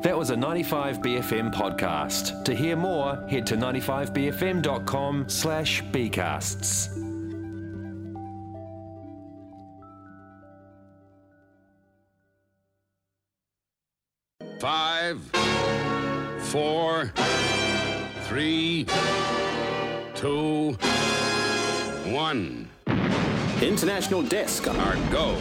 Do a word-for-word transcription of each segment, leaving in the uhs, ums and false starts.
That was a ninety-five B F M podcast. To hear more, head to ninety-five b f m dot com slash bcasts. Five, four, three, two, one. International Desk. Our go.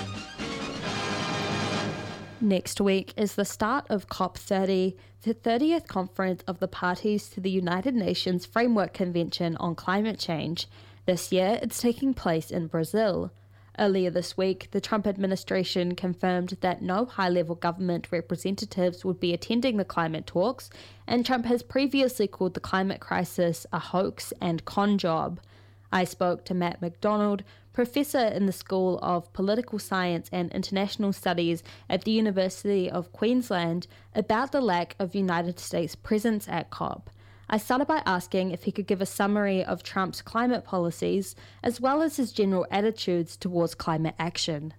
Next week is the start of COP thirty, the thirtieth conference of the parties to the United Nations Framework Convention on Climate Change. This year, it's taking place in Brazil. Earlier this week, the Trump administration confirmed that no high-level government representatives would be attending the climate talks, and Trump has previously called the climate crisis a hoax and con job. I spoke to Matt McDonald, professor in the School of Political Science and International Studies at the University of Queensland, about the lack of United States presence at COP. I started by asking if he could give a summary of Trump's climate policies, as well as his general attitudes towards climate action.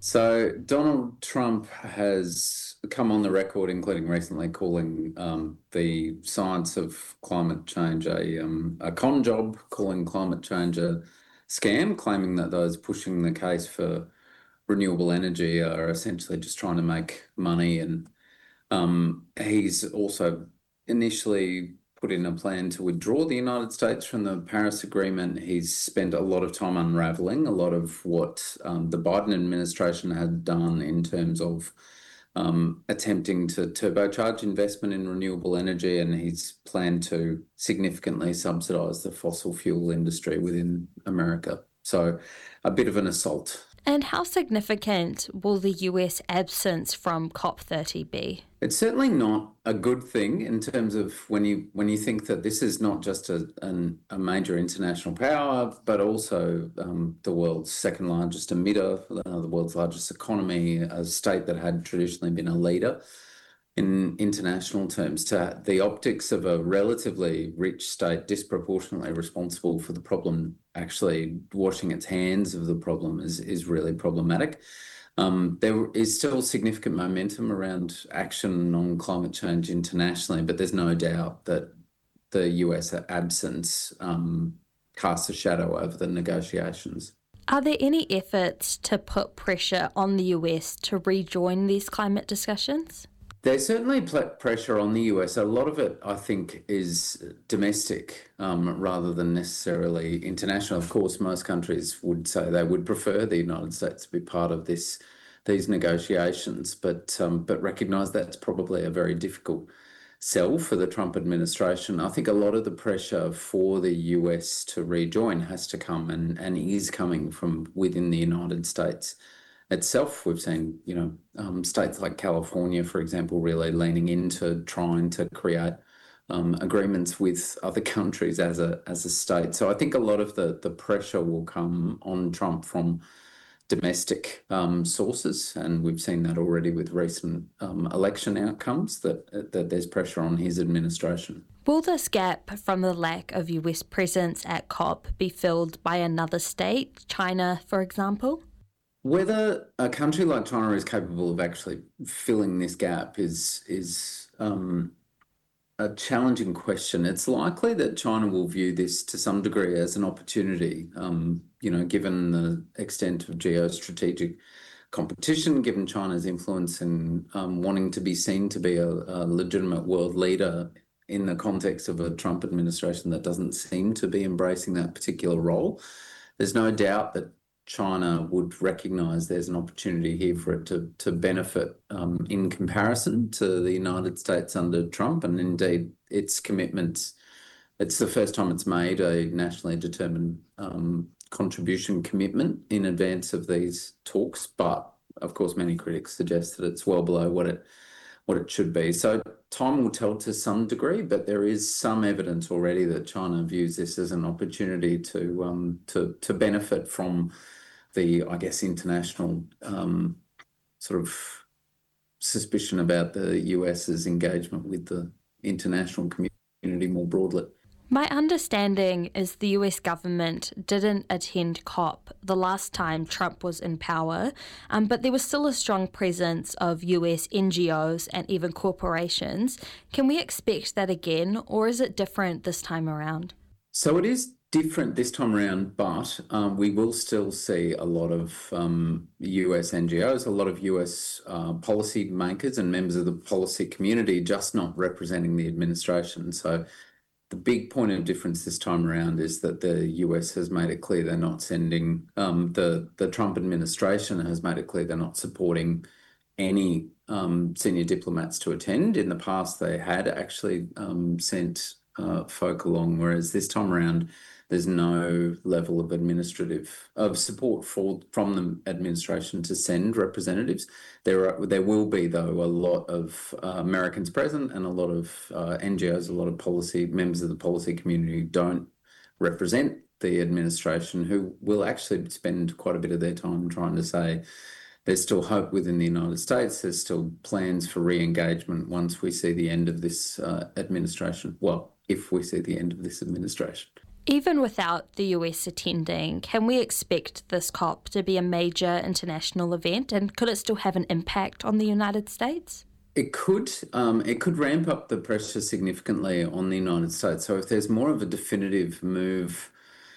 So Donald Trump has come on the record, including recently, calling um, the science of climate change a, um, a con job, calling climate change a scam, claiming that those pushing the case for renewable energy are essentially just trying to make money. And um, he's also initially put in a plan to withdraw the United States from the Paris Agreement. He's spent a lot of time unravelling a lot of what um, the Biden administration had done in terms of um, attempting to turbocharge investment in renewable energy, and he's planned to significantly subsidise the fossil fuel industry within America. So a bit of an assault. And how significant will the U S absence from COP thirty be? It's certainly not a good thing in terms of when you when you think that this is not just a, an, a major international power, but also um, the world's second largest emitter, uh, the world's largest economy, a state that had traditionally been a leader in international terms, to the optics of a relatively rich state disproportionately responsible for the problem actually washing its hands of the problem is, is really problematic. Um, there is still significant momentum around action on climate change internationally, but there's no doubt that the U S absence um, casts a shadow over the negotiations. Are there any efforts to put pressure on the U S to rejoin these climate discussions? There's certainly pressure on the U S. A lot of it, I think, is domestic um, rather than necessarily international. Of course, most countries would say they would prefer the United States to be part of this these negotiations, but um, but recognise that's probably a very difficult sell for the Trump administration. I think a lot of the pressure for the U S to rejoin has to come and, and is coming from within the United States itself. We've seen, you know, um, states like California, for example, really leaning into trying to create um, agreements with other countries as a as a state. So I think a lot of the the pressure will come on Trump from domestic um, sources, and we've seen that already with recent um, election outcomes, that that there's pressure on his administration. Will this gap from the lack of U S presence at COP be filled by another state, China, for example? Whether a country like China is capable of actually filling this gap is is um, a challenging question. It's likely that China will view this to some degree as an opportunity, um, you know, given the extent of geostrategic competition, given China's influence in um, wanting to be seen to be a, a legitimate world leader in the context of a Trump administration that doesn't seem to be embracing that particular role. There's no doubt that China would recognise there's an opportunity here for it to to benefit um, in comparison to the United States under Trump, and indeed its commitments. It's the first time it's made a nationally determined um, contribution commitment in advance of these talks, but of course many critics suggest that it's well below what it what it should be. So time will tell to some degree, but there is some evidence already that China views this as an opportunity to um, to to benefit from the, I guess, international um, sort of suspicion about the U S's engagement with the international community more broadly. My understanding is the U S government didn't attend COP the last time Trump was in power, um, but there was still a strong presence of U S N G Os and even corporations. Can we expect that again, or is it different this time around? So it is different this time around, but um, we will still see a lot of um, U S N G Os, a lot of U S uh, policy makers and members of the policy community just not representing the administration. So the big point of difference this time around is that the U S has made it clear they're not sending, um, the, the Trump administration has made it clear they're not supporting any um, senior diplomats to attend. In the past, they had actually um, sent uh, folk along, whereas this time around, there's no level of administrative of support for from the administration to send representatives. There are there will be though a lot of uh, Americans present and a lot of uh, N G Os, a lot of policy members of the policy community who don't represent the administration, who will actually spend quite a bit of their time trying to say there's still hope within the United States. There's still plans for re-engagement once we see the end of this uh, administration. Well, if we see the end of this administration. Even without the U S attending, can we expect this COP to be a major international event, and could it still have an impact on the United States? It could. Um, it could ramp up the pressure significantly on the United States. So if there's more of a definitive move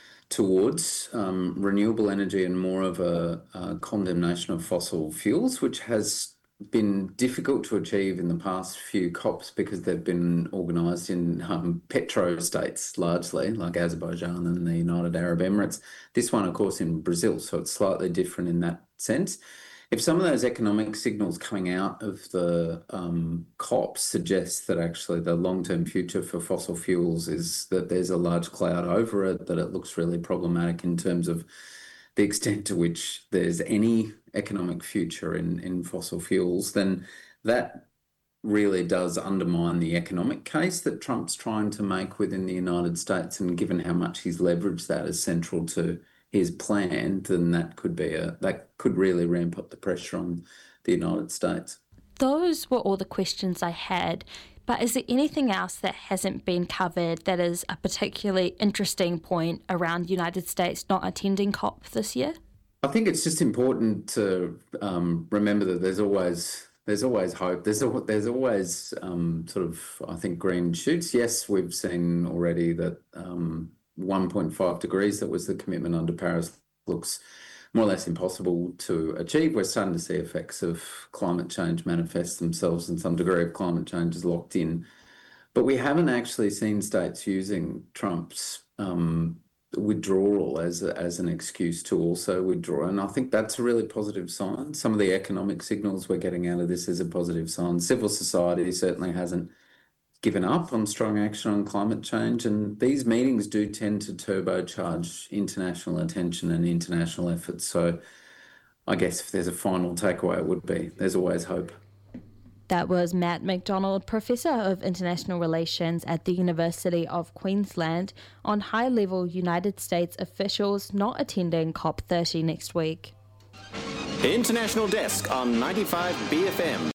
towards um, renewable energy and more of a, a condemnation of fossil fuels, which has been difficult to achieve in the past few COPs because they've been organised in um, petro states largely, like Azerbaijan and the United Arab Emirates. This one, of course, in Brazil, so it's slightly different in that sense. If some of those economic signals coming out of the um, COPs suggest that actually the long-term future for fossil fuels is that there's a large cloud over it, that it looks really problematic in terms of the extent to which there's any economic future in, in fossil fuels, then that really does undermine the economic case that Trump's trying to make within the United States. And given how much he's leveraged that as central to his plan, then that could be a that could really ramp up the pressure on the United States. Those were all the questions I had. But is there anything else that hasn't been covered that is a particularly interesting point around the United States not attending COP this year? I think it's just important to um, remember that there's always there's always hope. There's a, there's always um, sort of, I think, green shoots. Yes, we've seen already that um, one point five degrees, that was the commitment under Paris, looks more or less impossible to achieve. We're starting to see effects of climate change manifest themselves, and some degree of climate change is locked in. But we haven't actually seen states using Trump's um, withdrawal as a, as an excuse to also withdraw. And I think that's a really positive sign. Some of the economic signals we're getting out of this is a positive sign. Civil society certainly hasn't given up on strong action on climate change, and these meetings do tend to turbocharge international attention and international efforts. So I guess if there's a final takeaway, it would be there's always hope. That was Matt McDonald, Professor of International Relations at the University of Queensland, on high-level United States officials not attending COP thirty next week. International Desk on ninety-five B F M.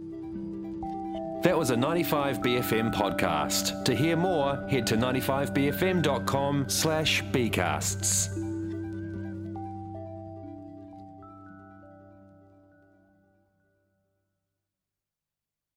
That was a ninety-five B F M podcast. To hear more, head to ninety-five B F M dot com slash B casts.